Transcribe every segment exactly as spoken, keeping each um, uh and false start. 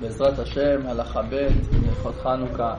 בעזרת השם, הלכה ב' הלכות חנוכה,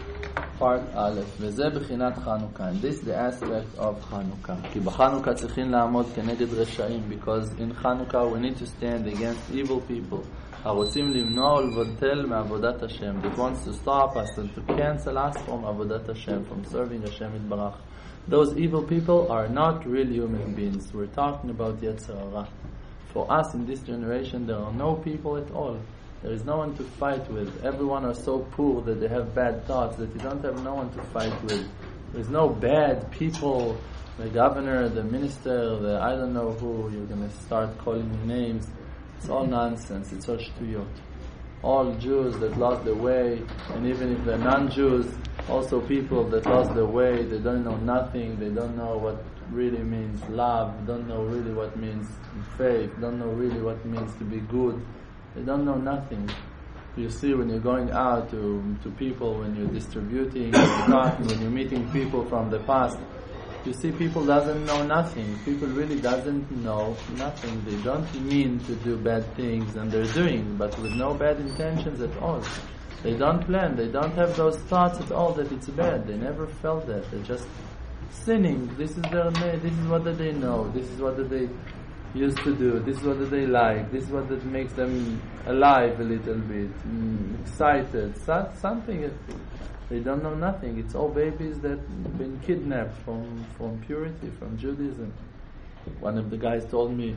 part א', וזה בחינת חנוכה, and this is the aspect of חנוכה. כי בחנוכה צריכים לעמוד כנגד רשעים, because in חנוכה we need to stand against evil people, הרוצים למנוע ולבטל מעבודת השם, that wants to stop us and to cancel us from עבודת השם, from serving השם יתברך. Those evil people are not real human beings. We're talking about Yetzer Hara. For us in this generation, there are no people at all. There is no one to fight with. Everyone are so poor that they have bad thoughts that you don't have no one to fight with. There is no bad people, the governor, the minister, the I don't know who, you're going to start calling names. It's all nonsense. It's all shtuyot. All Jews that lost their way, and even if they're non-Jews, also people that lost their way, they don't know nothing, they don't know what really means love, don't know really what means faith, don't know really what means to be good. They don't know nothing. You see when you're going out to, to people, when you're distributing, when you're talking, when you're meeting people from the past, you see people doesn't know nothing. People really doesn't know nothing. They don't mean to do bad things, and they're doing, but with no bad intentions at all. They don't plan, they don't have those thoughts at all that it's bad. They never felt that. They're just sinning. This is their name, this is what they know, this is what they used to do, this is what they like, this is what that makes them alive a little bit, mm, excited, so, something. They don't know nothing. It's all babies that have been kidnapped from, from purity, from Judaism. One of the guys told me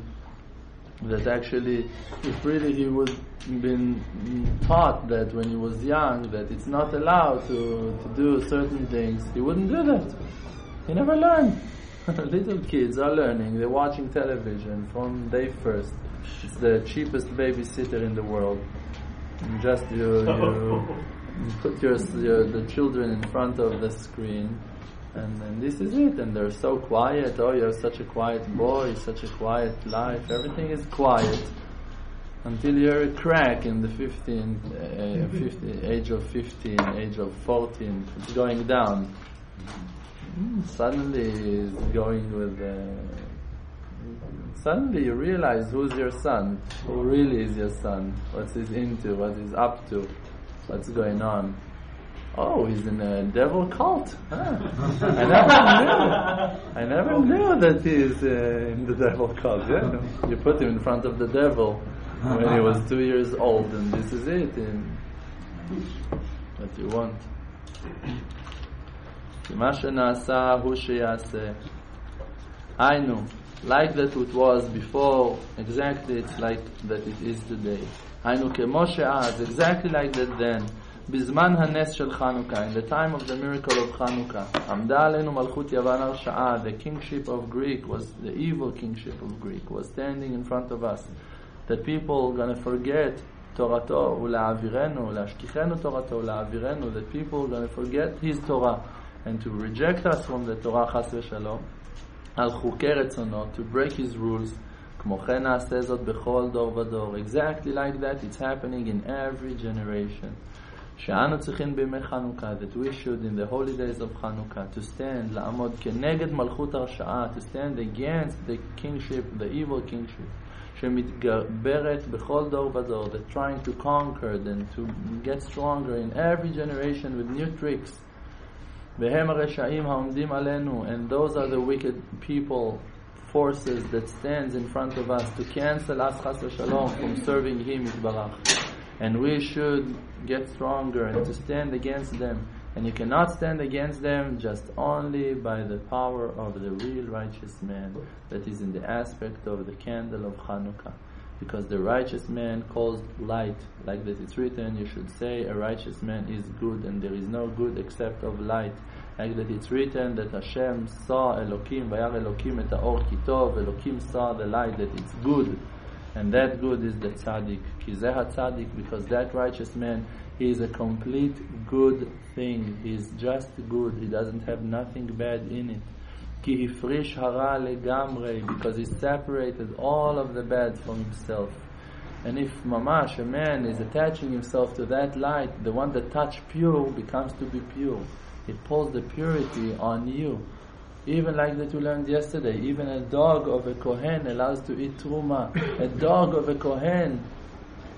that actually, if really he would been taught that when he was young, that it's not allowed to, to do certain things, he wouldn't do that. He never learned. Little kids are learning. They're watching television from day first. It's the cheapest babysitter in the world. And just you, you put your, your the children in front of the screen, and, and this is it. And they're so quiet. Oh, you're such a quiet boy, such a quiet life. Everything is quiet until you're a crack in the fifteen, uh, fifteen age of fifteen, age of fourteen. It's going down. Mm, suddenly he's going with uh, suddenly you realize who's your son, who really is your son, what he's into, what he's up to, what's going on. Oh, he's in a devil cult. Huh. I never knew. I never knew that he's uh, in the devil cult. Yeah? You put him in front of the devil when he was two years old, and this is it. And what you want. מה שנעשה הוא שיעשה. היינו, like that it was before, exactly it's like that it is today. היינו כמו שאז, exactly like that then, בזמן הנס של חנוכה, in the time of the miracle of Chanukah, עמדה עלינו מלכות יוון הרשעה, the kingship of Greek was, the evil kingship of Greek was standing in front of us, that people are going to forget תורתו ולהעבירנו, להשכיחנו תורתו ולהעבירנו, that people are going to forget his Torah, and to reject us from the Torah חס ושלום, על חוקי רצונו, to break his rules, כמו כן נעשה זאת בכל דור ודור. Exactly like that, it's happening in every generation. שאנו צריכים בימי חנוכה, that we should in the holy days of Chanukah, to stand, לעמוד כנגד מלכות הרשעה, to stand against the kingship, the evil kingship, שמתגברת בכל דור ודור, that trying to conquer and to get stronger in every generation with new tricks. והם הרשעים העומדים עלינו, and those are the wicked people, forces that stands in front of us to cancel us חס ושלום from serving him יתברך. And we should get stronger and to stand against them. And you cannot stand against them just only by the power of the real righteous man that is in the aspect of the candle of Chanukah. Because the righteous man calls light, like that it's written, you should say a righteous man is good, and there is no good except of light. Like that it's written that Hashem saw Elokim, Vayar Elokim et haor ki tov, Elokim saw the light, that it's good, and that good is the tzaddik. Ki zeh ha-tzaddik, because that righteous man, he is a complete good thing. He is just good. He doesn't have nothing bad in it. Ki hifrish hara legamrei, because he separated all of the bad from himself. And if mamash, a man, is attaching himself to that light, the one that touch pure becomes to be pure. It pulls the purity on you. Even like that we learned yesterday, even a dog of a kohen allows to eat truma. A dog of a kohen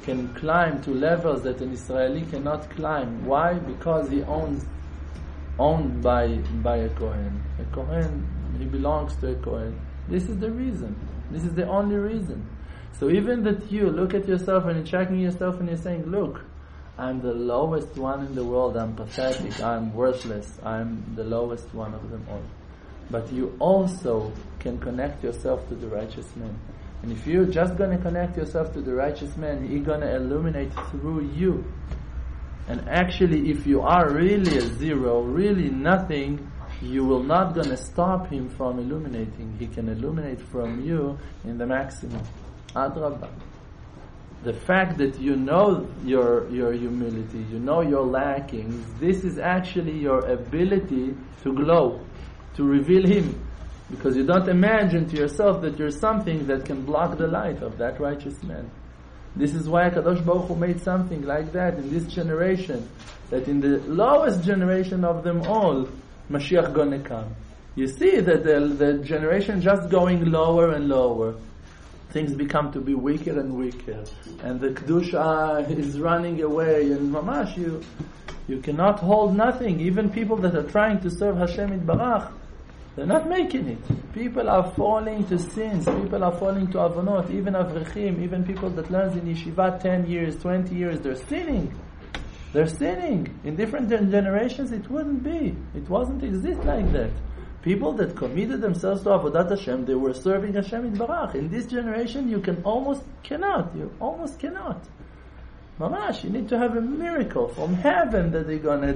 can climb to levels that an Israeli cannot climb. Why? Because he owns owned by by a Kohen. A Kohen, he belongs to a Kohen. This is the reason. This is the only reason. So even that you look at yourself and you're checking yourself and you're saying, look, I'm the lowest one in the world, I'm pathetic, I'm worthless, I'm the lowest one of them all. But you also can connect yourself to the righteous man. And if you're just going to connect yourself to the righteous man, he's going to illuminate through you. And actually, if you are really a zero, really nothing, you will not going to stop him from illuminating. He can illuminate from you in the maximum. Adrabah. The fact that you know your your humility, you know your lackings, this is actually your ability to glow, to reveal him. Because you don't imagine to yourself that you're something that can block the light of that righteous man. This is why HaKadosh Baruch Hu made something like that in this generation, that in the lowest generation of them all, Mashiach gonna come. You see that the, the generation just going lower and lower. Things become to be weaker and weaker. And the Kedusha is running away. And mamash, you, you cannot hold nothing. Even people that are trying to serve Hashem Yitbarach, they're not making it. People are falling to sins. People are falling to avonot. Even avrechim, even people that learn in yeshiva ten years, twenty years, they're sinning. They're sinning. In different generations, it wouldn't be. It wasn't exist like that. People that committed themselves to Avodat Hashem, they were serving Hashem Yitbarach. In this generation, you can almost cannot. You almost cannot. Mamash, you need to have a miracle from heaven that they're going to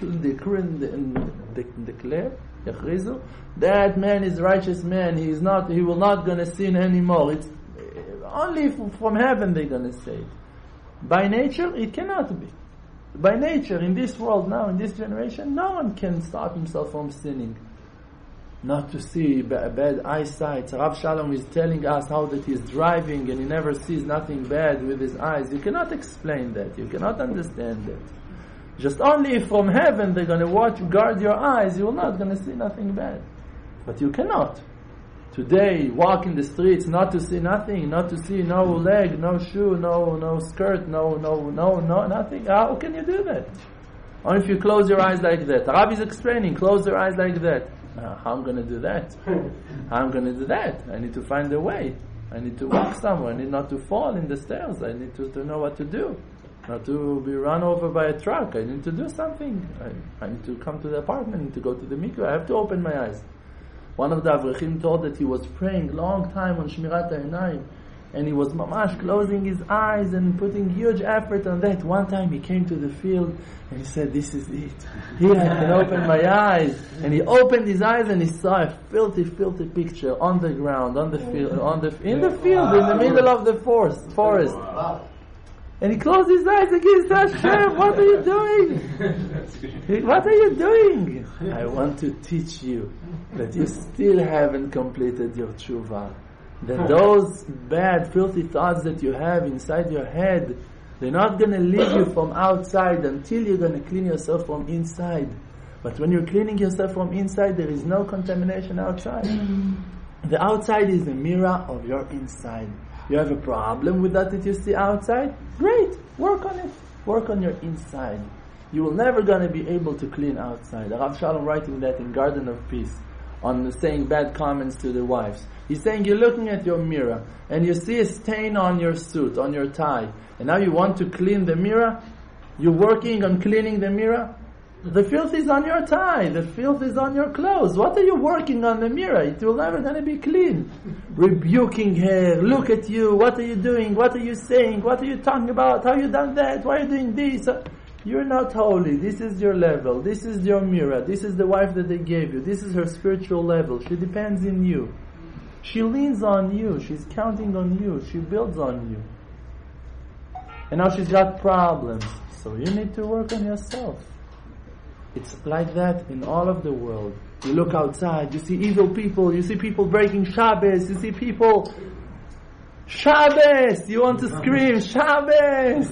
declare. That man is righteous man. He is not. He will not going to sin anymore. It's only from heaven they're going to say it. By nature, it cannot be. By nature, in this world now, in this generation, no one can stop himself from sinning. Not to see b- bad eyesight. Rav Shalom is telling us how that he's driving and he never sees nothing bad with his eyes. You cannot explain that. You cannot understand that. Just only from heaven they're going to watch, guard your eyes, you're not going to see nothing bad. But you cannot. Today, walk in the streets, not to see nothing, not to see no leg, no shoe, no no skirt, no no no no nothing. How can you do that? Or if you close your eyes like that. Rabbi is explaining, close your eyes like that. Uh, how I'm going to do that? How I'm going to do that? I need to find a way. I need to walk somewhere. I need not to fall in the stairs. I need to, to know what to do. Not to be run over by a truck. I need to do something. I, I need to come to the apartment. I need to go to the mikveh. I have to open my eyes. One of the Avrechim told that he was praying long time on Shmirat HaEinayim, and he was mamash closing his eyes and putting huge effort on that. One time he came to the field and he said, this is it. Here I can open my eyes. And he opened his eyes and he saw a filthy, filthy picture on the ground, on the field, on the in the field, in the middle of the forest. forest. And he closed his eyes against Hashem. What are you doing? What are you doing? I want to teach you that you still haven't completed your tshuva. That those bad, filthy thoughts that you have inside your head, they're not going to leave you from outside until you're going to clean yourself from inside. But when you're cleaning yourself from inside, there is no contamination outside. The outside is a mirror of your inside. You have a problem with that that you see outside? Great! Work on it. Work on your inside. You will never going to be able to clean outside. Rav Shalom writing that in Garden of Peace, on saying bad comments to the wives. He's saying you're looking at your mirror and you see a stain on your suit, on your tie, and now you want to clean the mirror? You're working on cleaning the mirror? The filth is on your tie, the filth is on your clothes. What are you working on the mirror? It will never going to be clean. Rebuking her, look at you, what are you doing, what are you saying, what are you talking about, how you done that, why are you doing this? You're not holy. This is your level. This is your mirror. This is the wife that they gave you. This is her spiritual level. She depends in you. She leans on you. She's counting on you. She builds on you. And now she's got problems. So you need to work on yourself. It's like that in all of the world. You look outside, you see evil people, you see people breaking Shabbos, you see people... Shabbos! You want to scream, Shabbos!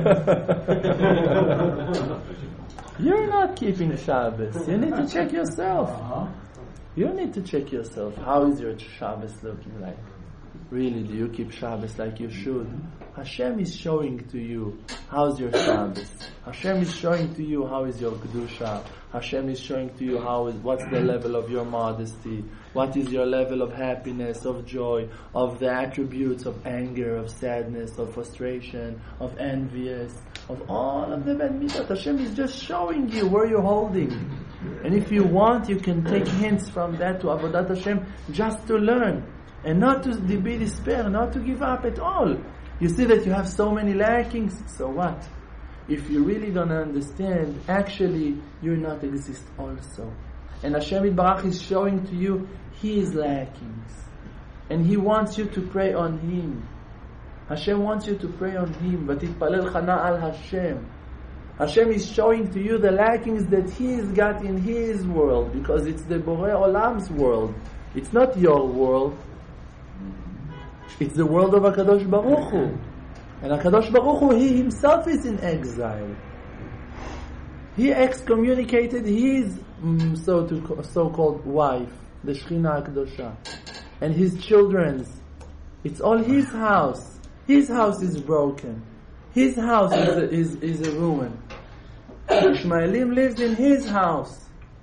You're not keeping Shabbos. You need to check yourself. You need to check yourself. How is your Shabbos looking like? Really, do you keep Shabbos like you should? Hashem is showing to you how's your Shabbos. Hashem is showing to you how is your Kedusha. Hashem is showing to you how is, what's the level of your modesty, what is your level of happiness, of joy, of the attributes of anger, of sadness, of frustration, of envious, of all of the bad mitzvot. Hashem is just showing you where you're holding. And if you want, you can take hints from that to Avodat Hashem just to learn. And not to be despair, not to give up at all. You see that you have so many lackings, so what? If you're really gonna understand, actually, you're not exist also. And Hashem Yitbarach is showing to you His lackings. And He wants you to pray on Him. Hashem wants you to pray on Him. But Itpalel Chana al Hashem. Hashem is showing to you the lackings that He's got in His world. Because it's the Borei Olam's world. It's not your world. It's the world of HaKadosh Baruch Hu. And HaKadosh Baruch Hu, He Himself is in exile. He excommunicated His mm, so to, so-called wife, the Shechina HaKadosha, and His children's. It's all His house. His house is broken. His house is a, is, is a ruin. Ishmaelim lives in His house.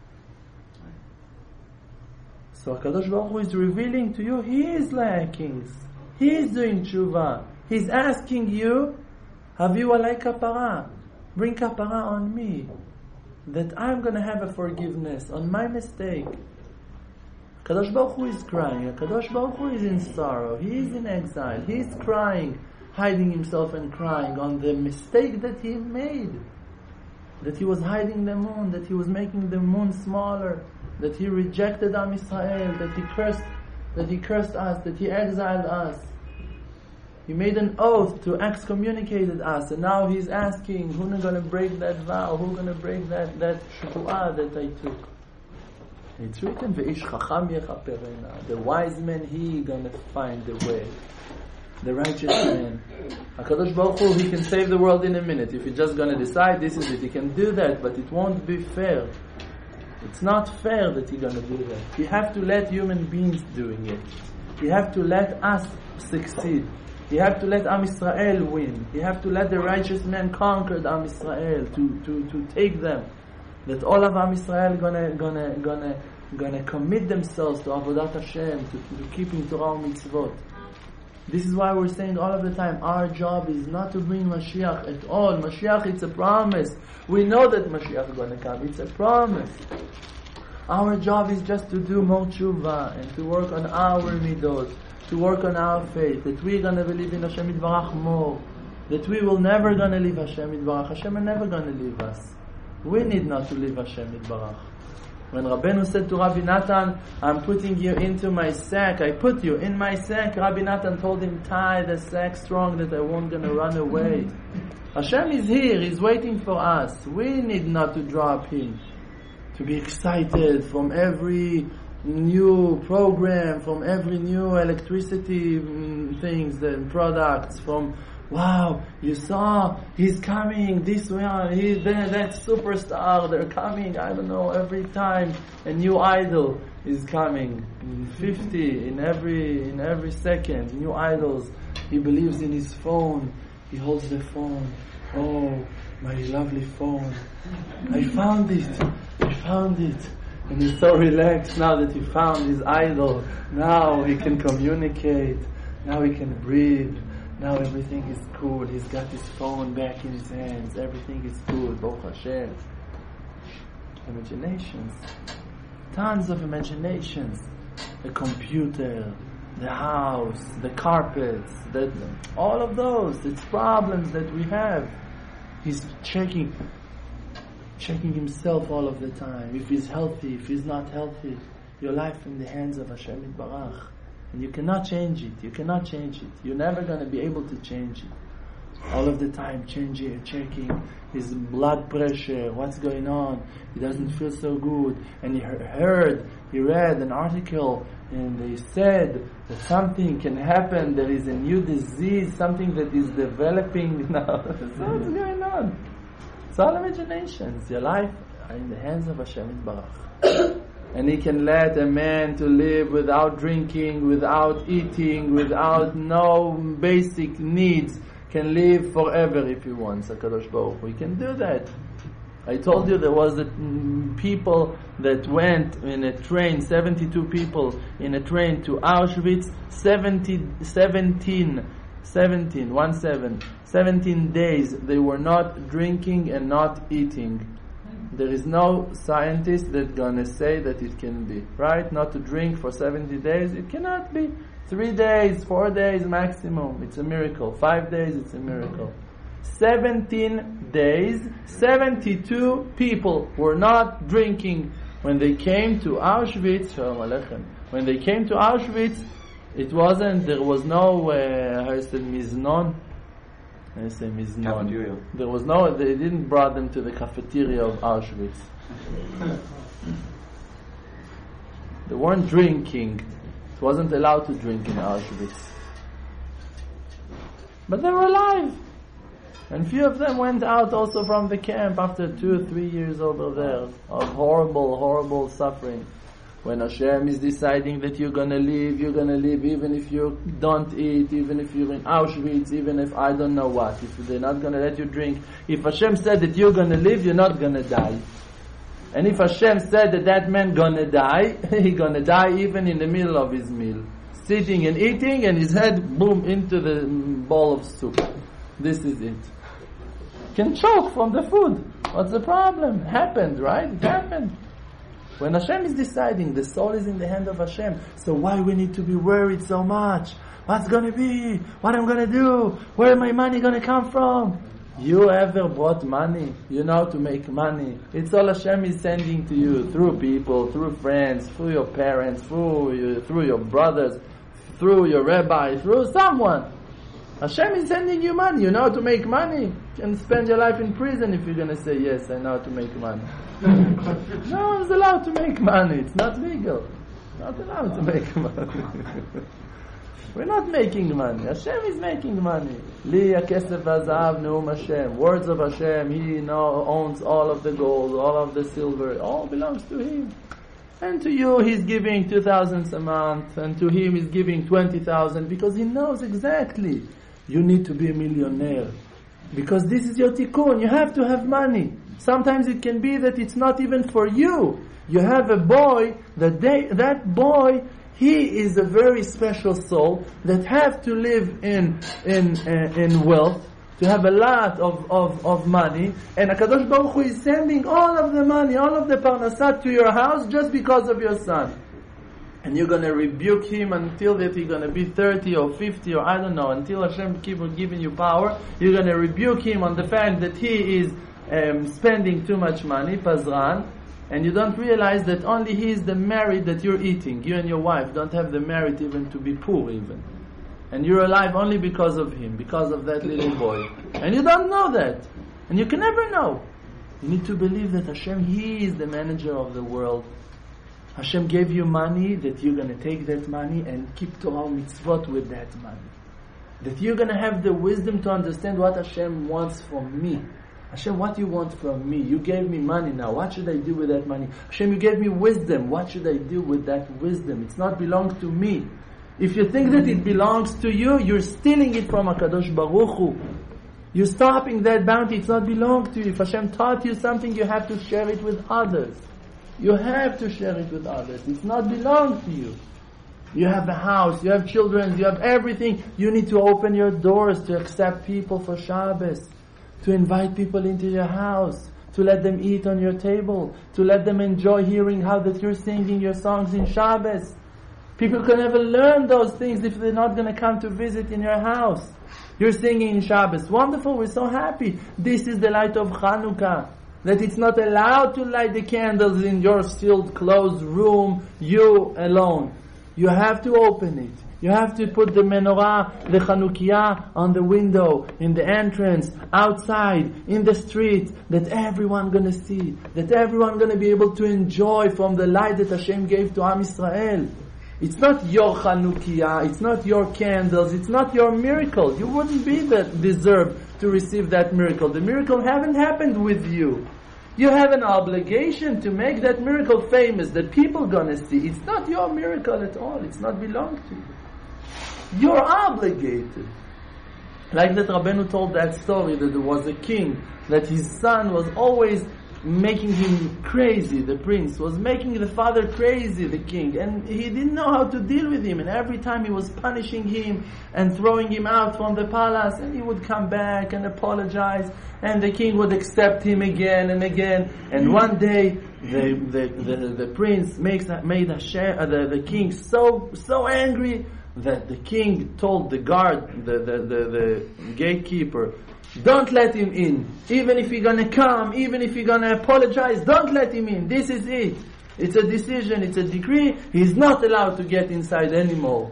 So HaKadosh Baruch Hu is revealing to you His lackings. He is doing tshuva. He's asking you, Haviu alai kapara, bring kapara on me, that I'm going to have a forgiveness on my mistake. Kadosh Baruch Hu is crying. Kadosh Baruch Hu is in sorrow. He is in exile. He is crying, hiding himself and crying on the mistake that he made. That he was hiding the moon, that he was making the moon smaller, that he rejected Am Yisrael, that he cursed, that he cursed us, that he exiled us. He made an oath to excommunicate us, and now he's asking, who's going to break that vow? Who's going to break that that shvuah that I took? It's written, Ve'ish chacham yechaperena. The wise man, he going to find the way. The righteous man. HaKadosh Baruch Hu, he can save the world in a minute. If he's just going to decide, this is it. He can do that, but it won't be fair. It's not fair that he's going to do that. You have to let human beings doing it. You have to let us succeed. You have to let Am Yisrael win. You have to let the righteous man conquer the Am Yisrael, to, to, to take them. That all of Am Yisrael gonna gonna gonna gonna commit themselves to Avodat Hashem, to, to keeping Torah and Mitzvot. This is why we're saying all of the time, our job is not to bring Mashiach at all. Mashiach, it's a promise. We know that Mashiach is going to come. It's a promise. Our job is just to do more tshuva and to work on our midot, to work on our faith, that we're going to believe in Hashem Yitbarach more, that we will never going to leave Hashem Yitbarach. Hashem is never going to leave us. We need not to leave Hashem Yitbarach. When Rabbeinu said to Rabbi Natan, I'm putting you into my sack, I put you in my sack, Rabbi Natan told him, tie the sack strong that I won't going to run away. Hashem is here, He's waiting for us. We need not to drop Him, to be excited from every new program, from every new electricity mm, things and products, from wow, you saw, he's coming, this one, he's there, that superstar, they're coming, I don't know, every time a new idol is coming, in fifty, in every, in every second, new idols. He believes in his phone, he holds the phone, oh, my lovely phone, I found it, I found it. And he's so relaxed now that he found his idol. Now he can communicate, now he can breathe. Now everything is cool. He's got his phone back in his hands. Everything is good. Baruch Hashem. Imaginations. Tons of imaginations. The computer, the house, the carpets, the, all of those. It's problems that we have. He's checking, checking himself all of the time. If he's healthy, if he's not healthy. Your life in the hands of Hashem Yitbarach. And you cannot change it. You cannot change it. You're never going to be able to change it. All of the time, changing, checking his blood pressure, what's going on. He doesn't feel so good. And he heard, he read an article, and they said that something can happen. There is a new disease, something that is developing now. So what's going on? It's all imaginations. Your life are in the hands of Hashem Yitbarach. And He can let a man to live without drinking, without eating, without no basic needs. can live forever if he wants, HaKadosh Baruch Hu. He can do that. I told you there was a, mm, people that went in a train, seventy-two people in a train to Auschwitz, seventy, seventeen, seventeen, one seven, seventeen days they were not drinking and not eating. There is no scientist that's gonna say that it can be, right? Not to drink for seventy days, it cannot be. Three days, four days maximum, it's a miracle. Five days, it's a miracle. seventeen days, seventy-two people were not drinking. When they came to Auschwitz, when they came to Auschwitz, it wasn't, there was no, uh, how is it, miznon? I say miznon. Cafeteria. There was no, they didn't brought them to the cafeteria of Auschwitz. They weren't drinking. It wasn't allowed to drink in Auschwitz. But they were alive. And few of them went out also from the camp after two or three years over there of horrible, horrible suffering. When Hashem is deciding that you're gonna live, you're gonna live even if you don't eat, even if you're in Auschwitz, even if I don't know what, if they're not gonna let you drink. If Hashem said that you're gonna live, you're not gonna die. And if Hashem said that that man gonna die, he gonna die even in the middle of his meal. Sitting and eating and his head, boom, into the bowl of soup. This is it. Can choke from the food. What's the problem? It happened, right? It happened. When Hashem is deciding, the soul is in the hand of Hashem. So why we need to be worried so much? What's going to be? What I'm going to do? Where my money going to come from? You ever brought money? You know how to make money. It's all Hashem is sending to you through people, through friends, through your parents, through you, through your brothers, through your rabbi, through someone. Hashem is sending you money. You know how to make money. You can spend your life in prison if you're going to say, yes, I know how to make money. No one's allowed to make money. It's not legal. Not allowed to make money. We're not making money. Hashem is making money. Li hakesef v'hazav neum Hashem. Words of Hashem. He know, owns all of the gold, all of the silver. It all belongs to Him. And to you, He's giving two thousand a month. And to him, He's giving twenty thousand. Because He knows exactly. You need to be a millionaire. Because this is your tikkun. You have to have money. Sometimes it can be that it's not even for you. You have a boy, that they, that boy, he is a very special soul that have to live in in uh, in wealth, to have a lot of, of, of money, and HaKadosh Baruch Hu is sending all of the money, all of the parnasat to your house just because of your son. And you're going to rebuke him until that he's going to be thirty or fifty or I don't know, until Hashem keep on giving you power. You're going to rebuke him on the fact that he is um, spending too much money, Pazran, and you don't realize that only he is the merit that you're eating. You and your wife don't have the merit even to be poor even. And you're alive only because of him, because of that little boy. And you don't know that. And you can never know. You need to believe that Hashem, He is the manager of the world. Hashem gave you money, that you're going to take that money and keep Torah mitzvot with that money. That you're going to have the wisdom to understand what Hashem wants from me. Hashem, what do you want from me? You gave me money now. What should I do with that money? Hashem, you gave me wisdom. What should I do with that wisdom? It's not belongs to me. If you think that it belongs to you, you're stealing it from HaKadosh Baruch Hu. You're stopping that bounty. It's not belong to you. If Hashem taught you something, you have to share it with others. You have to share it with others. It's not belong to you. You have a house, you have children, you have everything. You need to open your doors to accept people for Shabbos, to invite people into your house, to let them eat on your table, to let them enjoy hearing how that you're singing your songs in Shabbos. People can never learn those things if they're not going to come to visit in your house. You're singing in Shabbos. Wonderful, we're so happy. This is the light of Chanukah. That it's not allowed to light the candles in your sealed, closed room, you alone. You have to open it. You have to put the menorah, the Chanukiah on the window, in the entrance, outside, in the street, that everyone gonna see, that everyone gonna be able to enjoy from the light that Hashem gave to Am Yisrael. It's not your Chanukiah, it's not your candles, it's not your miracle. You wouldn't be that deserved to receive that miracle. The miracle haven't happened with you. You have an obligation to make that miracle famous, that people gonna see. It's not your miracle at all. It's not belong to you. You're obligated. Like that Rabbeinu told that story, that there was a king, that his son was always making him crazy, the prince was making the father crazy, the king, and he didn't know how to deal with him, and every time he was punishing him and throwing him out from the palace, and he would come back and apologize, and the king would accept him again and again, and one day the the, the, the prince makes made Hashem, uh, the, the king so so angry that the king told the guard, the, the, the, the gatekeeper, don't let him in. Even if he's gonna come, even if he's gonna apologize, don't let him in. This is it. It's a decision, it's a decree. He's not allowed to get inside anymore.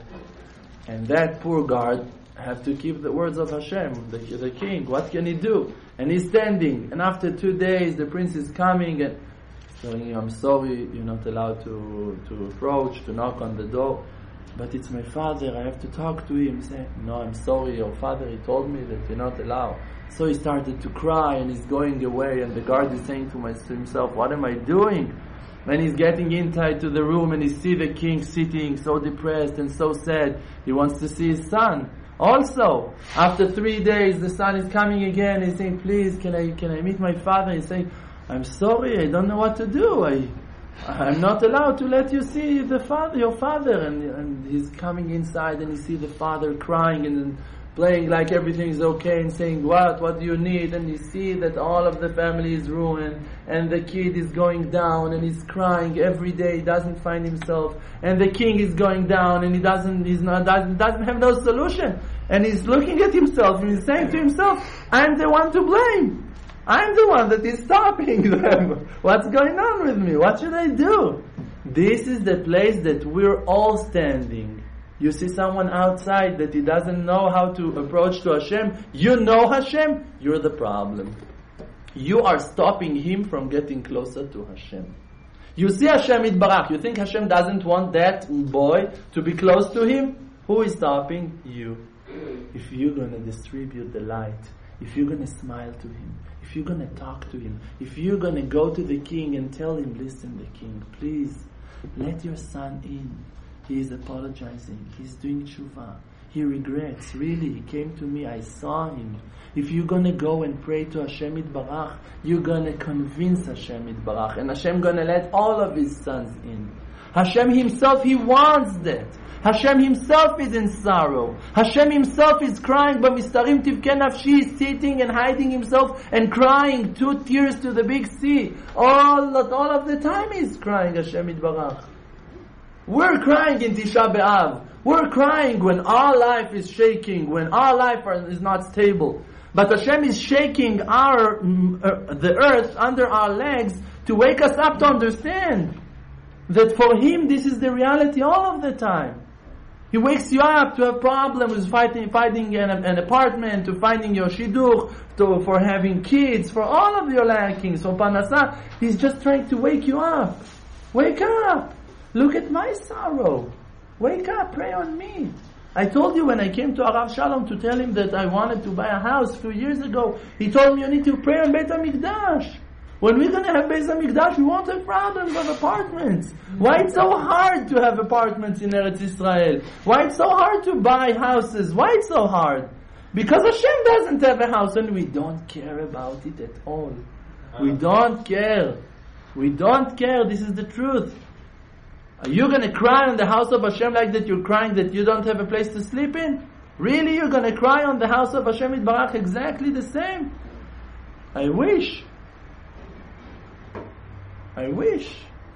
And that poor guard have to keep the words of Hashem, the, the king. What can he do? And he's standing. And after two days, the prince is coming and telling him, I'm sorry, you're not allowed to, to approach, to knock on the door. But it's my father, I have to talk to him. Say, no, I'm sorry, your father, he told me that you're not allowed. So he started to cry and he's going away, and the guard is saying to, my, to himself, what am I doing? And he's getting inside to the room and he sees the king sitting so depressed and so sad. He wants to see his son. Also, after three days, the son is coming again. He's saying, please, can I can I meet my father? He's saying, I'm sorry, I don't know what to do. I I'm not allowed to let you see the father, your father. And, and he's coming inside and he sees the father crying and playing like everything is okay and saying, what, what do you need? And you see that all of the family is ruined and the kid is going down and he's crying every day, doesn't find himself. And the king is going down and he doesn't, he's not, doesn't, doesn't have no solution. And he's looking at himself and he's saying to himself, I'm the one to blame. I'm the one that is stopping them. What's going on with me? What should I do? This is the place that we're all standing. You see someone outside that he doesn't know how to approach to Hashem. You know Hashem, you're the problem. You are stopping him from getting closer to Hashem. You see Hashem Yitbarach. You think Hashem doesn't want that boy to be close to him? Who is stopping? You. If you're going to distribute the light, if you're going to smile to him, if you're going to talk to him, if you're going to go to the king and tell him, listen, the king, please, let your son in. He is apologizing. He's doing tshuva. He regrets. Really, he came to me. I saw him. If you're going to go and pray to Hashem Yitbarach, you're going to convince Hashem Yitbarach. And Hashem going to let all of his sons in. Hashem himself, he wants that. Hashem himself is in sorrow. Hashem himself is crying, but Mistarim Tivkei Nafshi is sitting and hiding himself and crying two tears to the big sea. All, all of the time he's crying, Hashem Yitbarach. We're crying in Tisha B'Av. We're crying when our life is shaking, when our life is not stable. But Hashem is shaking our uh, the earth under our legs to wake us up to understand that for Him this is the reality all of the time. He wakes you up to have problems with fighting, finding an, an apartment, to finding your shidduch, to for having kids, for all of your lackings, for panasa. He's just trying to wake you up. Wake up! Look at my sorrow. Wake up, pray on me. I told you when I came to Arav Shalom to tell him that I wanted to buy a house a few years ago, he told me you need to pray on Beit HaMikdash. When we're going to have Beit HaMikdash, we won't have problems of apartments. Why it's so hard to have apartments in Eretz Israel? Why it's so hard to buy houses? Why it's so hard? Because Hashem doesn't have a house and we don't care about it at all. We don't care. We don't care. This is the truth. Are you going to cry on the house of Hashem like that you're crying that you don't have a place to sleep in? Really? You're going to cry on the house of Hashem Yitbarach exactly the same? I wish. I wish.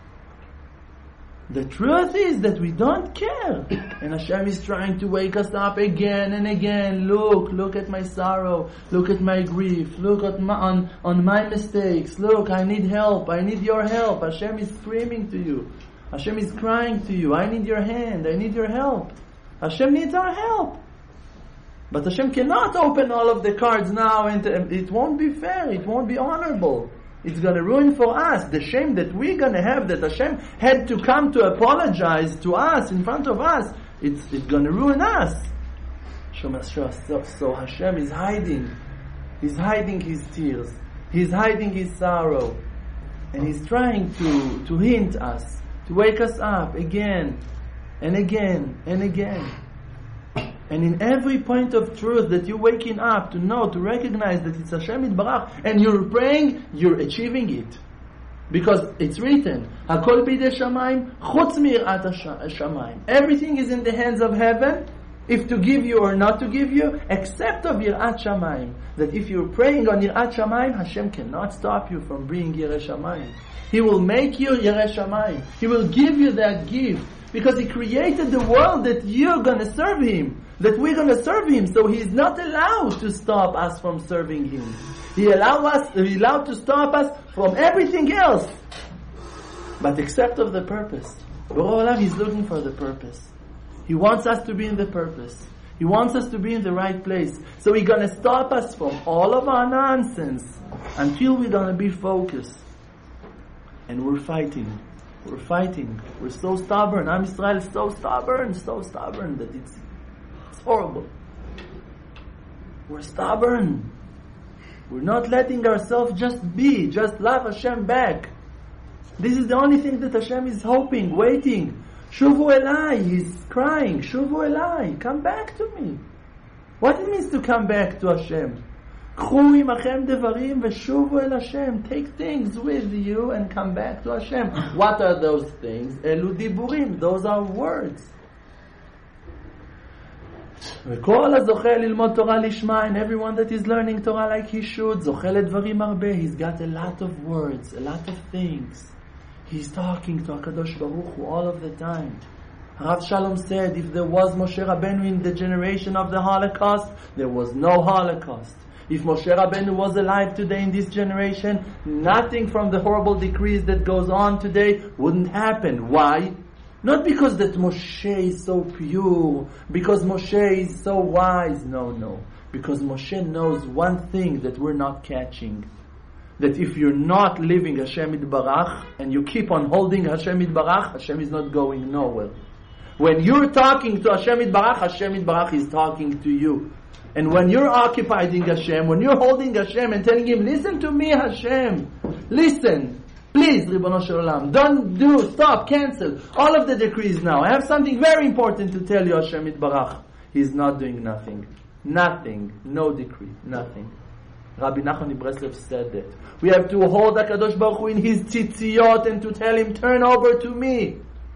The truth is that we don't care. And Hashem is trying to wake us up again and again. Look, look at my sorrow. Look at my grief. Look at my, on, on my mistakes. Look, I need help. I need your help. Hashem is screaming to you. Hashem is crying to you. I need your hand. I need your help. Hashem needs our help. But Hashem cannot open all of the cards now, and it won't be fair. It won't be honorable. It's going to ruin for us the shame that we're going to have, that Hashem had to come to apologize to us in front of us. It's, it's going to ruin us. So, so Hashem is hiding. He's hiding His tears. He's hiding His sorrow. And He's trying to, to hint us, to wake us up again and again and again. And in every point of truth that you're waking up to know, to recognize that it's Hashem Yitbarach, and you're praying, you're achieving it. Because it's written, Hakol bidei shamayim, chutz mi'irat shamayim. Everything is in the hands of heaven, if to give you or not to give you, except of Yirat Shamayim. That if you're praying on Yirat Shamayim, Hashem cannot stop you from being Yireh Shamayim. He will make you Yireh Shamayim. He will give you that gift. Because He created the world that you're going to serve Him. That we're going to serve Him. So He's not allowed to stop us from serving Him. He allow us, He allowed to stop us from everything else. But except of the purpose. Borei Olam, He's looking for the purpose. He wants us to be in the purpose. He wants us to be in the right place. So He's going to stop us from all of our nonsense until we're going to be focused. And we're fighting. We're fighting. We're so stubborn. Am Yisrael is so stubborn, so stubborn that it's, it's horrible. We're stubborn. We're not letting ourselves just be, just love Hashem back. This is the only thing that Hashem is hoping, waiting. Shuvu elai, He's crying. Shuvu elai, come back to me. What it means to come back to Hashem? K'chu imachem devarim veshuvu el Hashem. Take things with you and come back to Hashem. What are those things? Elu diburim. Those are words. וכל הזוכה ללמוד תורה לשמה, and everyone that is learning Torah like he should, זוכה לדברים הרבה. He's got a lot of words, a lot of things. He's talking to HaKadosh Baruch Hu all of the time. Rav Shalom said, if there was Moshe Rabbeinu in the generation of the Holocaust, there was no Holocaust. If Moshe Rabbeinu was alive today in this generation, nothing from the horrible decrees that goes on today wouldn't happen. Why? Not because that Moshe is so pure, because Moshe is so wise. No, no. Because Moshe knows one thing that we're not catching. That if you're not living Hashem Yitbarach, and you keep on holding Hashem Yitbarach, Hashem is not going nowhere. When you're talking to Hashem Yitbarach, Hashem Yitbarach is talking to you. And when you're occupying Hashem, when you're holding Hashem and telling Him, listen to me Hashem, listen, please Ribono Shel Olam, don't do, stop, cancel, all of the decrees now. I have something very important to tell you Hashem Yitbarach. He's not doing nothing. Nothing. No decree. Nothing. Rabbi Nachman Breslev said that. We have to hold HaKadosh Baruch Hu in His tzitziot and to tell Him, turn over to me.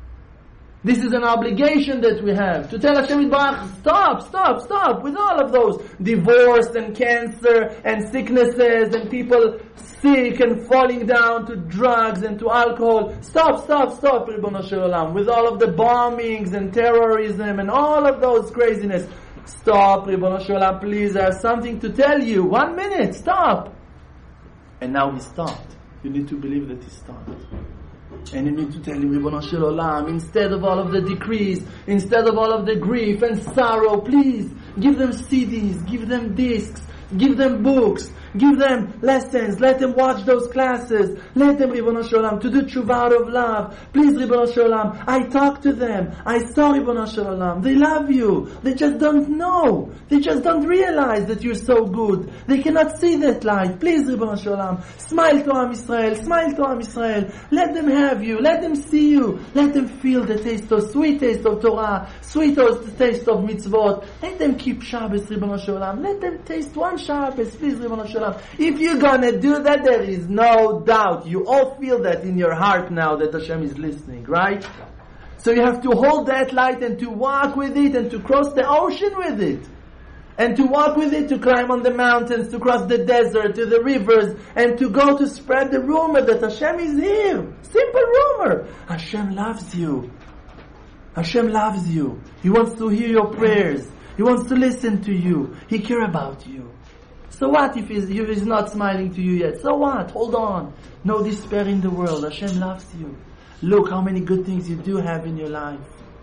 This is an obligation that we have. To tell Hashem Yitbarach, stop, stop, stop. With all of those divorce and cancer and sicknesses and people sick and falling down to drugs and to alcohol. Stop, stop, stop, Ribono Shel Olam. With all of the bombings and terrorism and all of those craziness. Stop, Ribono Shel Olam, please. I have something to tell you. One minute, stop. And now He stopped. You need to believe that He stopped. And you need to tell Him, Ribono Shel Olam, instead of all of the decrees, instead of all of the grief and sorrow, please, give them C Ds, give them discs, give them books, give them lessons, let them watch those classes, let them, Ribono Shel Olam, to do tshuva out of love. Please, Ribono Shel Olam, I talk to them, I saw Ribono Shel Olam, they love you, they just don't know, they just don't realize that you're so good, they cannot see that light. Please, Ribono Shel Olam, smile to Am Yisrael, smile to Am Yisrael, let them have you, let them see you, let them feel the taste of, sweet taste of Torah, sweet taste of mitzvot, let them keep Shabbos, Ribono Shel Olam, let them taste one Shabbos, please, Ribono Shel Olam. If you're gonna do that, there is no doubt. You all feel that in your heart now that Hashem is listening, right? So you have to hold that light and to walk with it and to cross the ocean with it. And to walk with it, to climb on the mountains, to cross the desert, to the rivers, and to go to spread the rumor that Hashem is here. Simple rumor. Hashem loves you. Hashem loves you. He wants to hear your prayers. He wants to listen to you. He cares about you. So what if he's, if he's not smiling to you yet? So what? Hold on. No despair in the world. Hashem loves you. Look how many good things you do have in your life.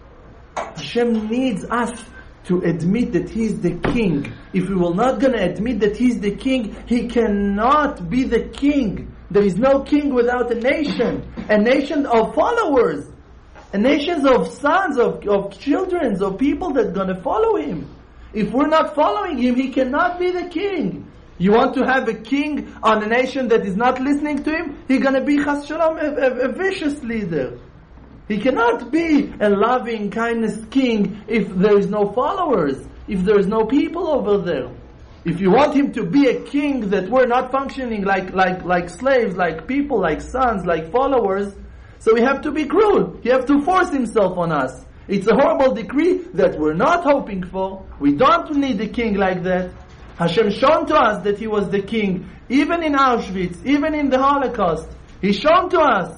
Hashem needs us to admit that He is the King. If we will not going to admit that He is the King, He cannot be the King. There is no king without a nation. A nation of followers. A nation of sons, of, of children, of people that are going to follow Him. If we're not following Him, He cannot be the king. You want to have a king on a nation that is not listening to Him? He's going to be chas shalom, a, a, a vicious leader. He cannot be a loving kindness king if there is no followers. if there's no people over there? If you want him to be a king that we're not functioning like, like, like slaves, like people, like sons, like followers, so we have to be cruel. He have to force himself on us. It's a horrible decree that we're not hoping for. We don't need a king like that. Hashem shown to us that he was the king, even in Auschwitz, even in the Holocaust. He shown to us.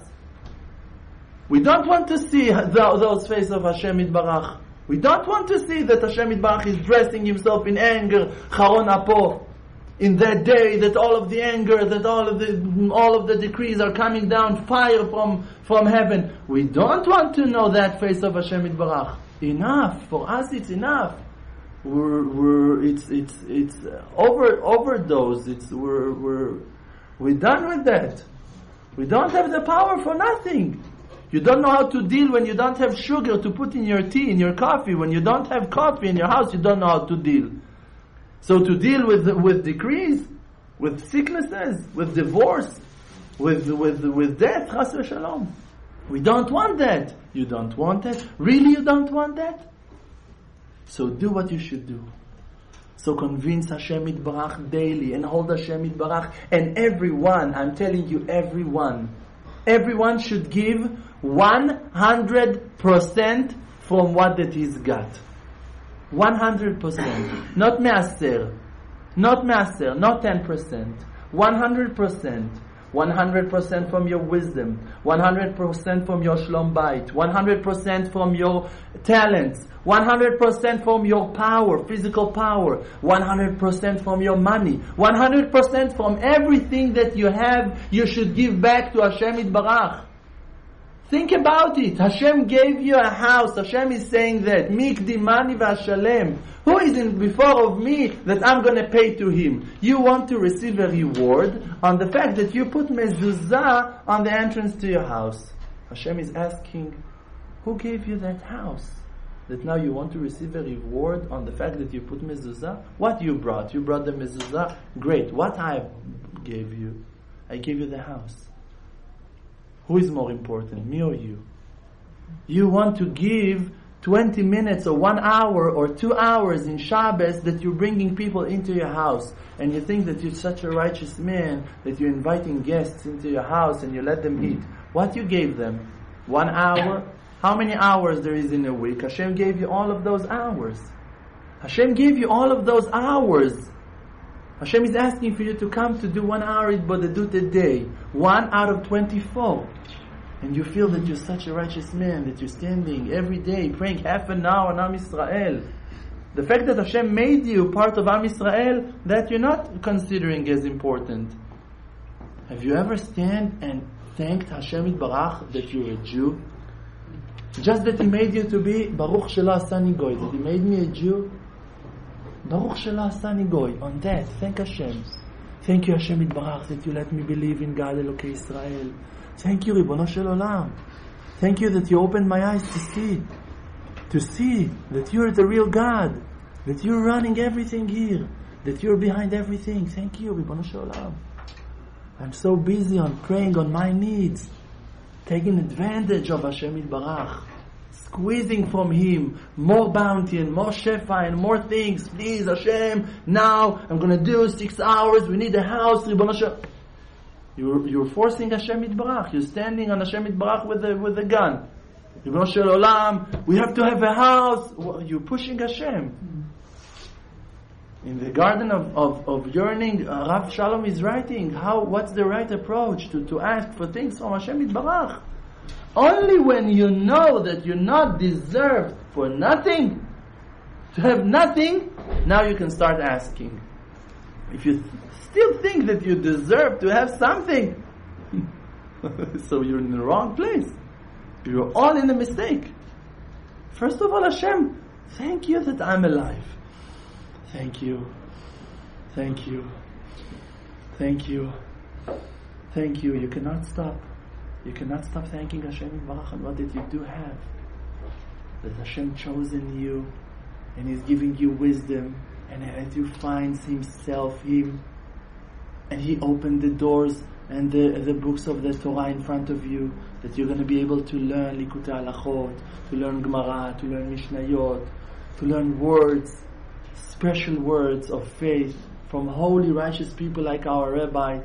We don't want to see the, those faces of Hashem Yitbarach. We don't want to see that Hashem Yitbarach is dressing himself in anger, Charon Apo. In that day, that all of the anger, that all of the all of the decrees are coming down, fire from, from heaven. We don't want to know that face of Hashem Yitbarach. Enough. For us it's enough. We're, we're it's it's it's over overdose. It's we're we're we're done with that. We don't have the power for nothing. You don't know how to deal when you don't have sugar to put in your tea, in your coffee. When you don't have coffee in your house, you don't know how to deal. So to deal with with decrees, with sicknesses, with divorce, with with with death, chas v'shalom. We don't want that. You don't want that? Really you don't want that? So do what you should do. So convince Hashem Yitbarach daily and hold Hashem Yitbarach. And everyone, I'm telling you, everyone, everyone should give one hundred percent from what that he's got. one hundred percent. Not me'aser. Not me'aser. Not ten percent. one hundred percent. one hundred percent from your wisdom. one hundred percent from your shlom bayit. one hundred percent from your talents. one hundred percent from your power, physical power. one hundred percent from your money. one hundred percent from everything that you have, you should give back to Hashem Yitbarach. Think about it. Hashem gave you a house. Hashem is saying that. Mikdimani v'ashalem. Who is in before of me that I'm going to pay to him? You want to receive a reward on the fact that you put mezuzah on the entrance to your house. Hashem is asking, who gave you that house? That now you want to receive a reward on the fact that you put mezuzah? What you brought? You brought the mezuzah? Great. What I gave you? I gave you the house. Who is more important, me or you? You want to give twenty minutes or one hour or two hours in Shabbos that you're bringing people into your house, and you think that you're such a righteous man that you're inviting guests into your house and you let them eat. What you gave them? One hour? How many hours there is in a week? Hashem gave you all of those hours. Hashem gave you all of those hours. Hashem is asking for you to come to do one hour Bodedut a day. One out of twenty-four. And you feel that you're such a righteous man, that you're standing every day praying half an hour on Am Yisrael. The fact that Hashem made you part of Am Yisrael, that you're not considering as important. Have you ever stand and thanked Hashem Yitbarach that you're a Jew? Just that He made you to be Baruch Shelo Asani Goy, that He made me a Jew. Baruch Shelo Asani Goy. On that, thank Hashem. Thank you Hashem Yitbarach that you let me believe in God Elokei Israel. Thank you Ribono Shel Olam. Thank you that you opened my eyes to see. To see that you're the real God. That you're running everything here. That you're behind everything. Thank you Ribono Shel Olam. I'm so busy on praying on my needs. Taking advantage of Hashem Yitbarach. Squeezing from Him more bounty and more shefa and more things. Please Hashem, now I'm going to do six hours. We need a house. Ribono Shel Olam. You're, you're forcing Hashem Yitbarach. You're standing on Hashem Yitbarach with a, with a gun. Ribono Shel Olam, we have to have a house. Well, you're pushing Hashem. In the garden of, of, of yearning, uh, Rav Shalom is writing, how, what's the right approach to, to ask for things from Hashem Yitbarach? Only when you know that you're not deserved for nothing, to have nothing, now you can start asking. If you still think that you deserve to have something, so you're in the wrong place. You're all in a mistake. First of all, Hashem, thank you that I'm alive. Thank you. Thank you. Thank you. Thank you. You cannot stop. You cannot stop thanking Hashem Yitbarach on what that you do have. That Hashem chosen you, and He's giving you wisdom, and that you find Himself, Him, and He opened the doors and the the books of the Torah in front of you, that you're going to be able to learn Likutei Halachot, to learn Gemara, to learn Mishnayot, to learn words, special words of faith from holy, righteous people like our Rabbi,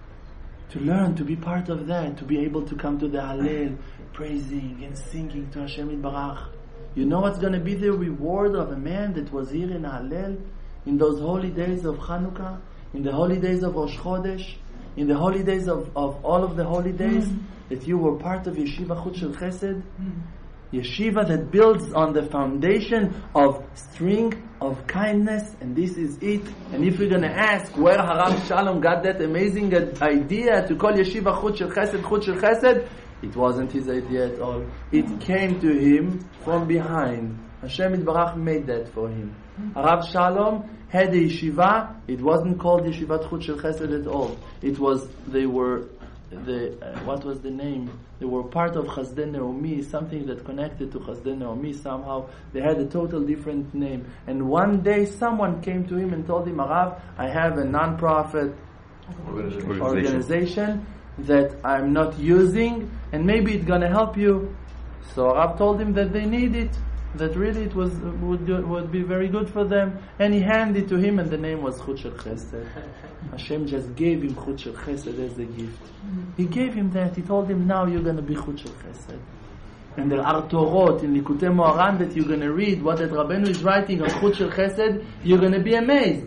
to learn to be part of that, to be able to come to the Hallel, praising and singing to Hashem Yitbarach. You know what's going to be the reward of a man that was here in Hallel, in those holy days of Chanukah, in the holy days of Rosh Chodesh, in the holy days of, of all of the holy days, mm. that you were part of Yeshiva Chut Shel Chesed? Mm. Yeshiva that builds on the foundation of string of kindness, and this is it. And if you're going to ask where Harav Shalom got that amazing idea to call Yeshiva Chut Shel Chesed, Chut Shel Chesed, it wasn't his idea at all. It came to him from behind. Hashem Yitbarach made that for him. Harav Shalom had a yeshiva. It wasn't called Yeshivat Chut Shel Chesed at all. It was, they were, the uh, what was the name? They were part of Chasdei Naomi, something that connected to Chasdei Naomi somehow. They had a total different name. And one day someone came to him and told him, Arav, I have a non-profit organization. organization that I'm not using, and maybe it's going to help you. So Arav told him that they need it, that really it was would do, would be very good for them, and he handed it to him, and the name was Chut Shel Chesed. Hashem just gave him Chut Shel Chesed as a gift. He gave him that. He told him, now you're going to be Chut Shel Chesed. And there are Torot in Likutei Moharan that you're going to read what that Rabbeinu is writing on Chut Shel Chesed. You're going to be amazed.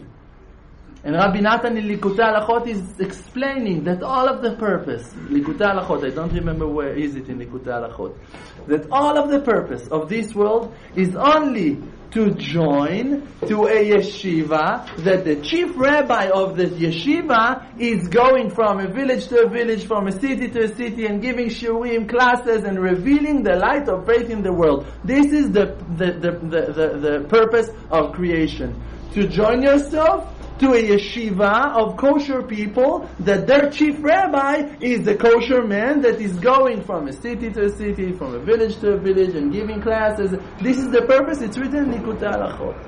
And Rabbi Natan in Likutei Halachot is explaining that all of the purpose, Likutei Halachot, I don't remember where is it in Likutei Halachot, that all of the purpose of this world is only to join to a yeshiva, that the chief rabbi of the yeshiva is going from a village to a village, from a city to a city, and giving shiurim classes and revealing the light of faith in the world. This is the the, the, the, the, the purpose of creation. To join yourself to a yeshiva of kosher people, that their chief rabbi is a kosher man that is going from a city to a city, from a village to a village, and giving classes. This is the purpose. It's written in Likutei Halachot.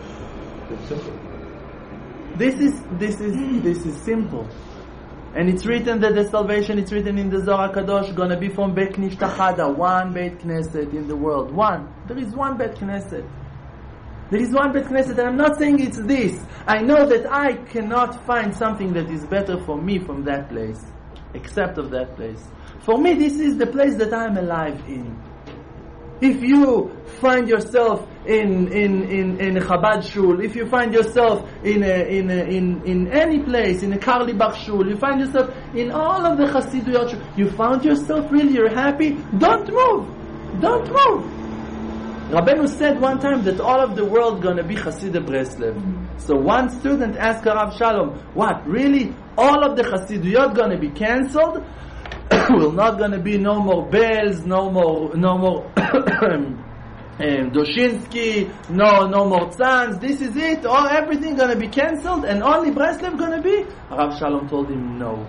This is this is this is simple, and it's written that the salvation. It's written in the Zohar Kadosh, gonna be from Beit Knesset Chada, one Beit Knesset in the world. One. There is one Beit Knesset. There is one Beit Knesset, and I'm not saying it's this. I know that I cannot find something that is better for me from that place, except of that place. For me, this is the place that I'm alive in. If you find yourself in in in, in a Chabad shul, if you find yourself in a, in a, in in any place, in a Karlibach shul, you find yourself in all of the Chassiduyot shul, you found yourself really, you're happy, don't move. Don't move. Rabbeinu said one time that all of the world gonna be Chasidei Breslev. Mm-hmm. So one student asked Harav Shalom, what, really? All of the Chasiduyot gonna be cancelled? Will not gonna be no more bells, no more, no more um, Doshinsky, no, no more Tzans. This is it. All everything gonna be cancelled, and only Breslev gonna be? Harav Shalom told him no.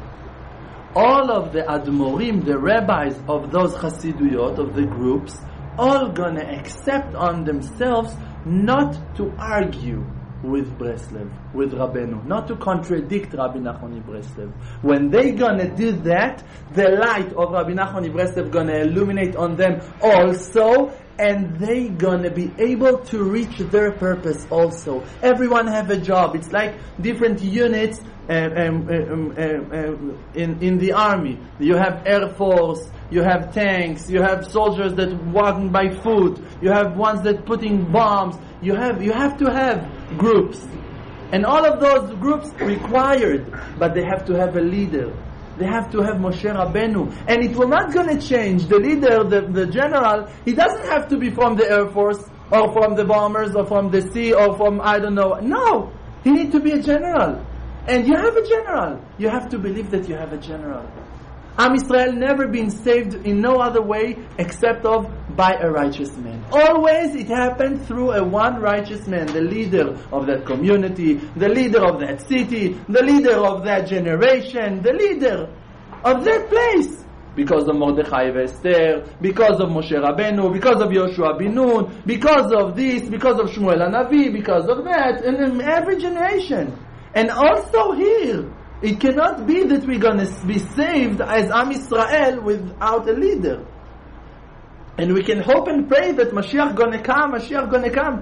All of the Admorim, the rabbis of those Chasiduyot, of the groups, all gonna accept on themselves not to argue with Breslev, with Rabbeinu, not to contradict Rabbi Nachman Breslev. When they gonna do that, the light of Rabbi Nachman Breslev gonna illuminate on them also, and they gonna be able to reach their purpose also. Everyone have a job. It's like different units um, um, um, um, um, in in the army. You have Air Force, you have tanks, you have soldiers that walking by foot, you have ones that putting bombs. You have you have to have groups, and all of those groups required, but they have to have a leader. They have to have Moshe Rabbeinu, and it will not going to change. The leader, the, the general, he doesn't have to be from the Air Force or from the bombers or from the sea or from I don't know. No, he needs to be a general, and you have a general. You have to believe that you have a general. Am Yisrael never been saved in no other way except of by a righteous man. Always it happened through a one righteous man, the leader of that community, the leader of that city, the leader of that generation, the leader of that place. Because of Mordechai and Esther, because of Moshe Rabbeinu, because of Yoshua bin Nun, because of this, because of Shmuel HaNavi, because of that, and in every generation. And also here, it cannot be that we're going to be saved as Am Yisrael without a leader. And we can hope and pray that Mashiach going to come, Mashiach going to come.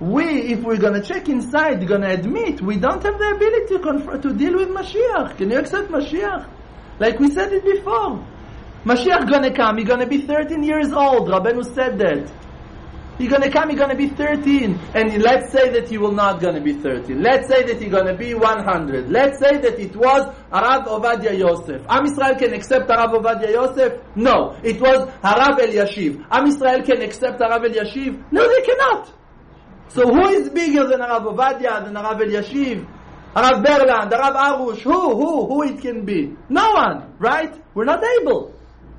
we, if we're going to check inside, we're going to admit we don't have the ability to conf- to deal with Mashiach. Can you accept Mashiach? Like we said it before. Mashiach going to come, he's going to be thirteen years old. Rabbeinu said that. He's going to come, he's going to be thirteen. And let's say that he will not going to be thirteen. Let's say that he's going to be one hundred. Let's say that it was Harav Ovadia Yosef. Am Israel can accept Harav Ovadia Yosef? No. It was Harav Eliashiv. Am Israel can accept Harav Eliashiv? No, they cannot. So who is bigger than Harav Ovadia, than Harav Eliashiv? Harav Berland, Harav Arush, who, who, who it can be? No one, right? We're not able.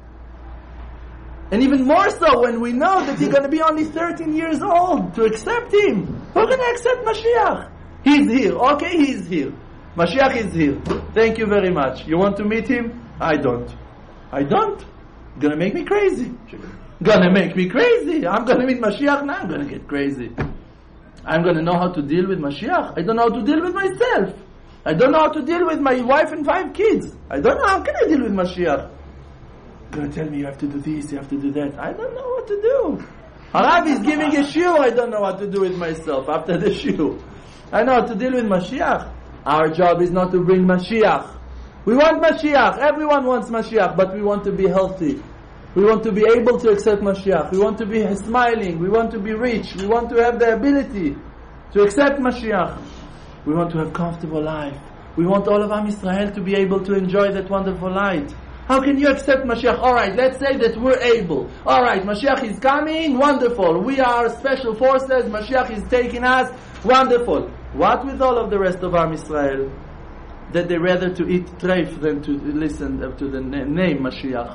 And even more so when we know that he's going to be only thirteen years old to accept him. Who's going to accept Mashiach? He's here. Okay, he's here. Mashiach is here. Thank you very much. You want to meet him? I don't. I don't. Going to make me crazy. Going to make me crazy. I'm going to meet Mashiach now. I'm going to get crazy. I'm going to know how to deal with Mashiach. I don't know how to deal with myself. I don't know how to deal with my wife and five kids. I don't know how can I deal with Mashiach. Going to tell me you have to do this, you have to do that. I don't know what to do. Harav is giving a shiur. I don't know what to do with myself after the shiur. I know how to deal with Mashiach. Our job is not to bring Mashiach. We want Mashiach. Everyone wants Mashiach, but we want to be healthy. We want to be able to accept Mashiach. We want to be smiling. We want to be rich. We want to have the ability to accept Mashiach. We want to have comfortable life. We want all of Am Yisrael to be able to enjoy that wonderful light. How can you accept Mashiach? Alright, let's say that we're able. Alright, Mashiach is coming, wonderful. We are special forces, Mashiach is taking us, wonderful. What with all of the rest of Am Yisrael? That they rather to eat treif than to listen to the name Mashiach.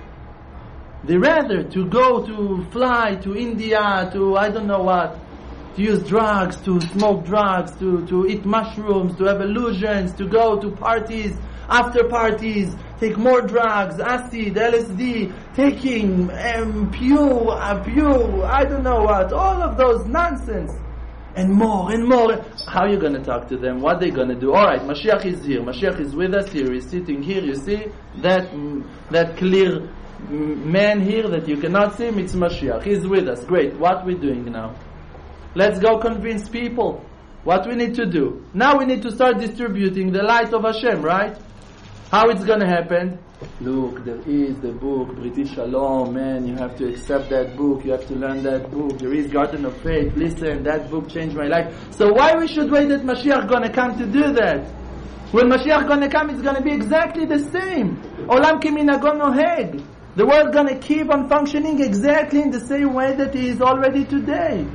They rather to go to fly to India, to I don't know what, to use drugs, to smoke drugs, to, to eat mushrooms, to have illusions, to go to parties, after parties, take more drugs, acid, L S D, taking um, pure, uh, pure, I don't know what, all of those nonsense. And more and more. How are you going to talk to them? What are they going to do? Alright, Mashiach is here. Mashiach is with us here. He's sitting here. You see that that clear man here that you cannot see him? It's Mashiach. He's with us. Great. What are we doing now? Let's go convince people. What we need to do? Now we need to start distributing the light of Hashem, right? How it's going to happen? Look, there is the book, Briti Shalom, man, you have to accept that book, you have to learn that book, there is Garden of Faith, listen, that book changed my life. So why we should wait that Mashiach going to come to do that? When Mashiach going to come, it's going to be exactly the same. Olam keminago noheg. The world going to keep on functioning exactly in the same way that it is already today.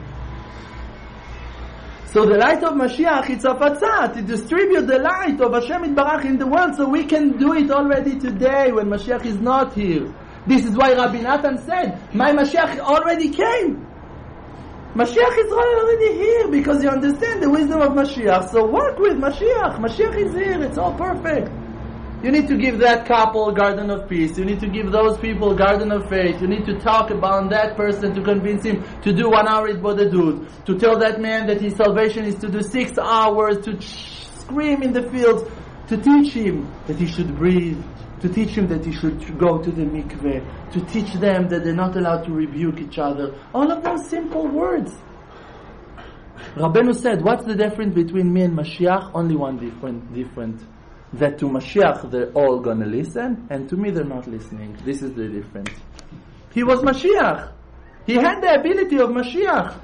So the light of Mashiach, it's a fatzah, to distribute the light of Hashem Yitbarach in the world, so we can do it already today when Mashiach is not here. This is why Rabbi Natan said, my Mashiach already came. Mashiach is already here, because you understand the wisdom of Mashiach, so work with Mashiach. Mashiach is here, it's all perfect. You need to give that couple Garden of Peace. You need to give those people Garden of Faith. You need to talk about that person to convince him to do one hour at Bodedut. To tell that man that his salvation is to do six hours, to ch- scream in the fields. To teach him that he should breathe. To teach him that he should go to the mikveh. To teach them that they're not allowed to rebuke each other. All of those simple words. Rabbeinu said, what's the difference between me and Mashiach? Only one different different. That to Mashiach they're all gonna listen, and to me they're not listening. This is the difference. He was Mashiach. He had the ability of Mashiach.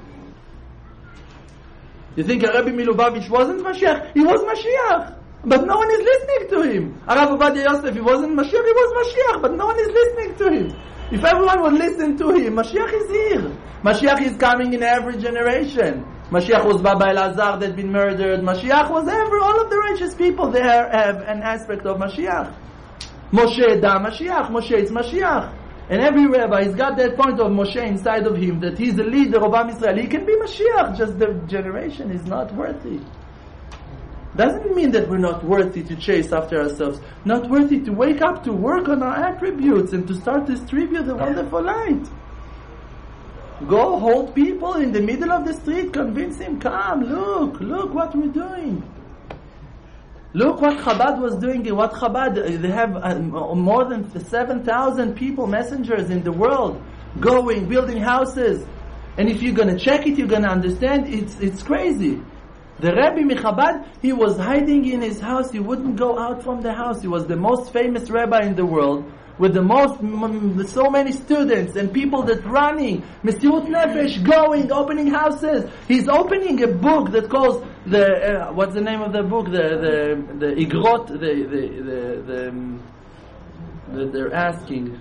You think Rabbi Milubavitch wasn't Mashiach? He was Mashiach, but no one is listening to him. Rav Ovadia Yosef, he wasn't Mashiach, he was Mashiach, but no one is listening to him. If everyone would listen to him, Mashiach is here. Mashiach is coming in every generation. Mashiach was Baba Elazar that had been murdered. Mashiach was every, all of the righteous people there have an aspect of Mashiach. Moshe da Mashiach, Moshe is Mashiach. And every rabbi has got that point of Moshe inside of him, that he's the leader of Am Yisrael. He can be Mashiach, just the generation is not worthy. Doesn't mean that we're not worthy to chase after ourselves. Not worthy to wake up, to work on our attributes, and to start to distribute the wonderful light. Go hold people in the middle of the street, convince him, come, look, look what we're doing. Look what Chabad was doing. What Chabad, they have uh, more than seven thousand people, messengers in the world, going, building houses, And if you're going to check it, you're going to understand it's it's crazy. The Rebbe Michabad, he was hiding in his house. He wouldn't go out from the house. He was the most famous rabbi in the world, with the most, m- so many students and people that running, Mesirut Nefesh, going, opening houses. He's opening a book that calls the, uh, what's the name of the book? The, the, the Igrot, the, the, the, the, um, that they're asking.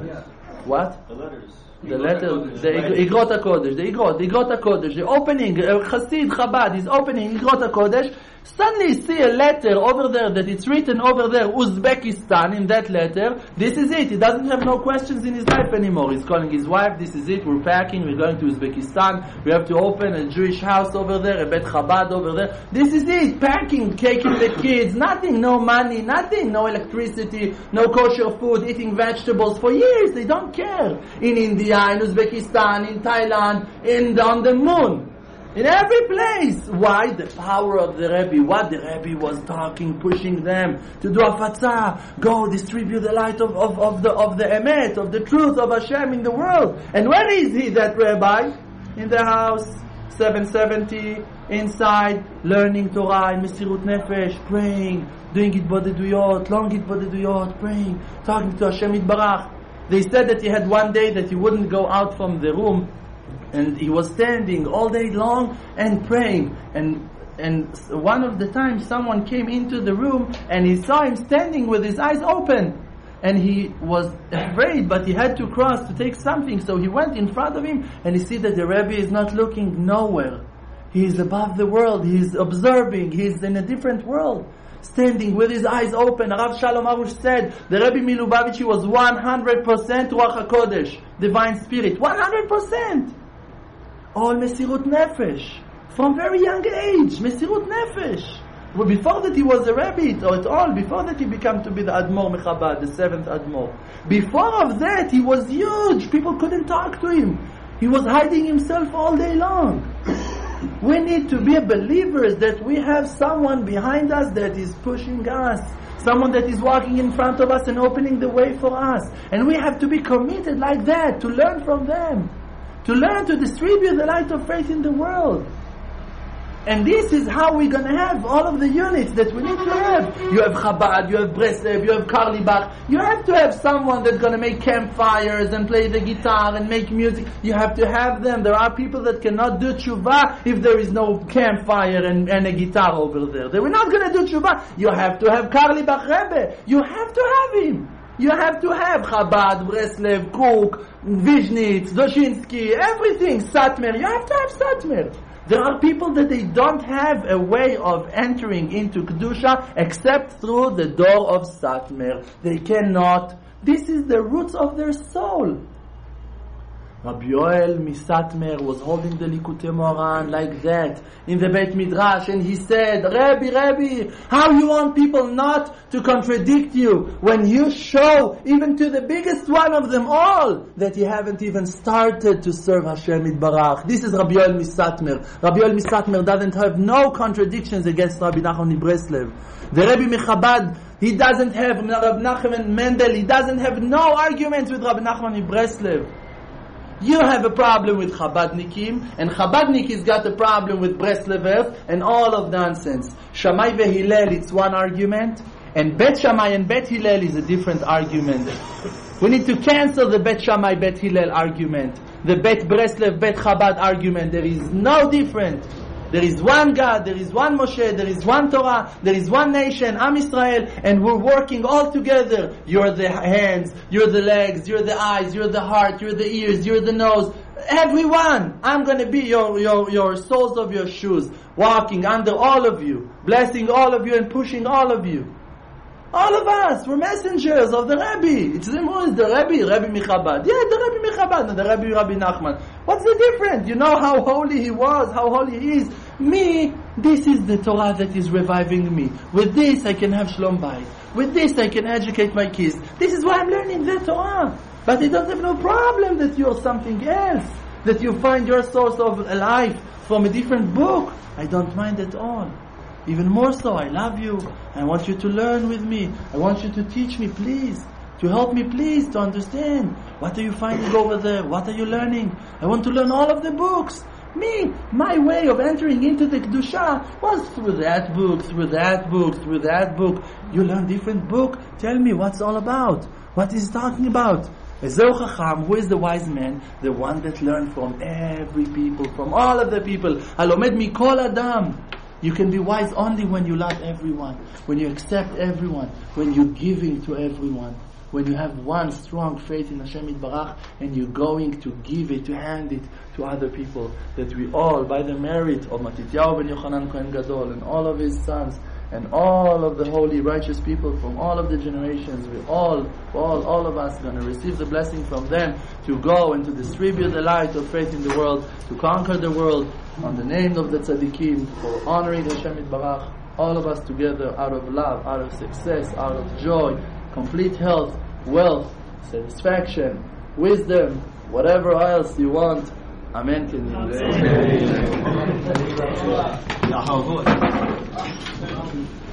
What? The letters. The letter, the Igrot HaKodesh, the Igrot, the Igrot HaKodesh, the opening, uh, Hasid Chabad is opening Igrot HaKodesh. Suddenly you see a letter over there that it's written over there, Uzbekistan, in that letter. This is it. He doesn't have no questions in his life anymore. He's calling his wife, this is it, we're packing, we're going to Uzbekistan, we have to open a Jewish house over there, a Bet Chabad over there. This is it, packing, taking the kids, nothing, no money, nothing, no electricity, no kosher food, eating vegetables for years. They don't care. In India, in Uzbekistan, in Thailand, in on the moon. In every place. Why? The power of the Rebbe. What the Rebbe was talking, pushing them to do afatzah. Go distribute the light of, of, of the of the emet, of the truth of Hashem in the world. And where is he, that Rabbi? In the house, seven seventy, inside, learning Torah in Mesirut Nefesh, praying, doing it bodeduyot, long it bodeduyot, praying, talking to Hashem Yitbarach. They said that he had one day that he wouldn't go out from the room, and he was standing all day long and praying. And and one of the times someone came into the room and he saw him standing with his eyes open. And he was afraid, but he had to cross to take something. So he went in front of him and he see that the Rebbe is not looking nowhere. He is above the world. He is observing. He is in a different world. Standing with his eyes open. Rav Shalom Arush said the Rebbe Milubavitch was one hundred percent Ruach HaKodesh, divine spirit. one hundred percent. All Mesirut Nefesh. From very young age. Mesirut Nefesh. Well, before that he was a Rebbe, or at all, before that he became to be the Admor Mechabad, the seventh Admor. Before of that he was huge. People couldn't talk to him. He was hiding himself all day long. We need to be believers that we have someone behind us that is pushing us. Someone that is walking in front of us and opening the way for us. And we have to be committed like that, to learn from them. To learn to distribute the light of faith in the world. And this is how we're going to have all of the units that we need to have. You have Chabad, you have Breslev, you have Karlibach. You have to have someone that's going to make campfires and play the guitar and make music. You have to have them. There are people that cannot do tshuva if there is no campfire and, and a guitar over there. They were not going to do tshuva. You have to have Karlibach Rebbe. You have to have him. You have to have Chabad, Breslev, Kruk, Vizhnitz, Doshinsky, everything, Satmer. You have to have Satmer. There are people that they don't have a way of entering into Kedusha except through the door of Satmer. They cannot. This is the roots of their soul. Rabbi Yoel Misatmer was holding the Likutei Moharan like that in the Beit Midrash, and he said, Rabbi, Rabbi, how you want people not to contradict you when you show even to the biggest one of them all that you haven't even started to serve Hashem Yitbarach. This is Rabbi Yoel Misatmer. Rabbi Yoel Misatmer doesn't have no contradictions against Rabbi Nachman Breslev. The Rabbi Mechabad, he doesn't have Rabbi Nachman Mendel, he doesn't have no arguments with Rabbi Nachman Breslev. You have a problem with Chabadnikim, and Chabadnikis got a problem with Breslevers, and all of nonsense. Shammai veHillel, it's one argument, and Bet Shammai and Bet Hillel is a different argument. We need to cancel the Bet Shammai, Bet Hillel argument, the Bet Breslev, Bet Chabad argument. There is no difference. There is one God, there is one Moshe, there is one Torah, there is one nation, Am Yisrael, and we're working all together. You're the hands, you're the legs, you're the eyes, you're the heart, you're the ears, you're the nose. Everyone, I'm going to be your, your, your soles of your shoes, walking under all of you, blessing all of you and pushing all of you. All of us, we're messengers of the Rebbe. It's the who is the Rebbe? Rebbe Michabad. Yeah, the Rebbe Michabad, the Rebbe Rabbi Nachman. What's the difference? You know how holy he was, how holy he is. Me, this is the Torah that is reviving me. With this I can have Shalom Bayit. With this I can educate my kids. This is why I'm learning the Torah. But I don't have no problem that you're something else. That you find your source of life from a different book. I don't mind at all. Even more so, I love you. I want you to learn with me. I want you to teach me, please. to help me, please, to understand. What are you finding over there? What are you learning? I want to learn all of the books. Me, my way of entering into the Kedusha was through that book, through that book, through that book. You learn different book. Tell me what's all about. What is talking about? Ezeu Chacham, who is the wise man? The one that learned from every people, from all of the people. Halomed mikol adam. You can be wise only when you love everyone, when you accept everyone, when you're giving to everyone, when you have one strong faith in Hashem Yitbarach and you're going to give it, to hand it to other people. That we all, by the merit of Matityahu ben Yochanan Kohen Gadol and all of his sons and all of the holy righteous people from all of the generations, we all, all, all of us going to receive the blessing from them to go and to distribute the light of faith in the world, to conquer the world on the name of the tzaddikim, for honoring Hashem Yitbarach, all of us together out of love, out of success, out of joy, complete health, wealth, satisfaction, wisdom, whatever else you want. Amen. Amen.